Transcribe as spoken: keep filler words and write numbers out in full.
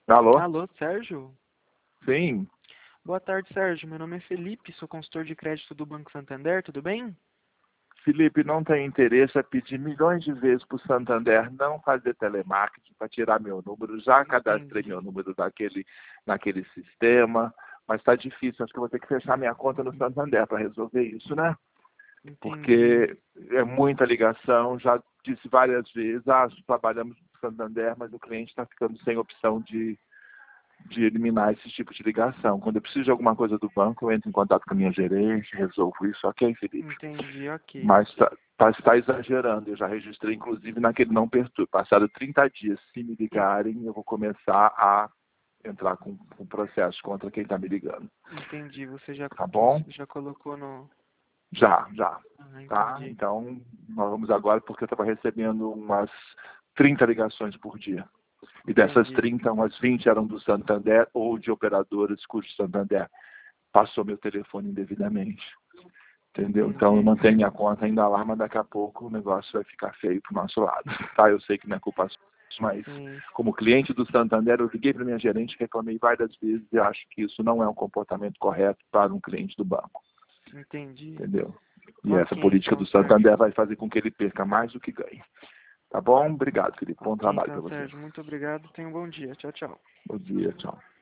Alô? Alô, Sérgio? Sim. Boa tarde, Sérgio. Meu nome é Felipe, sou consultor de crédito do Banco Santander, tudo bem? Felipe, não tem interesse a pedir milhões de vezes para o Santander não fazer telemarketing para tirar meu número. Já cadastrei Entendi. meu número naquele, naquele sistema, mas está difícil. Acho que eu vou ter que fechar minha conta no Santander para resolver isso, né? Entendi. Porque é muita ligação. Já disse várias vezes, ah, trabalhamos no Santander, mas o cliente está ficando sem opção de de eliminar esse tipo de ligação. Quando eu preciso de alguma coisa do banco, eu entro em contato com a minha gerente, resolvo isso, ok, Felipe? Entendi, ok. Mas está tá, tá exagerando, eu já registrei, inclusive, naquele não perturbe. Passado trinta dias, se me ligarem, eu vou começar a entrar com, com processo contra quem está me ligando. Entendi. Você já, Tá bom? já colocou no... Já, já. Ah, Tá? entendi. Então, nós vamos agora, porque eu estava recebendo umas trinta ligações por dia. E dessas Entendi. trinta, umas vinte eram do Santander ou de operadoras cujo Santander passou meu telefone indevidamente. Entendeu? Então eu Entendi. mantenho minha conta ainda lá, mas daqui a pouco o negócio vai ficar feio pro nosso lado. Tá? Eu sei que não é culpa sua, mas Sim. como cliente do Santander, eu liguei para minha gerente, reclamei várias vezes e acho que isso não é um comportamento correto para um cliente do banco. Entendi. Entendeu? E essa Ok, política então, do Sérgio. Santander vai fazer com que ele perca mais do que ganhe. Tá bom? Obrigado, Felipe. Bom Ok, trabalho então, para você. Sérgio. Muito obrigado. Tenha um bom dia. Tchau, tchau. Bom dia, tchau.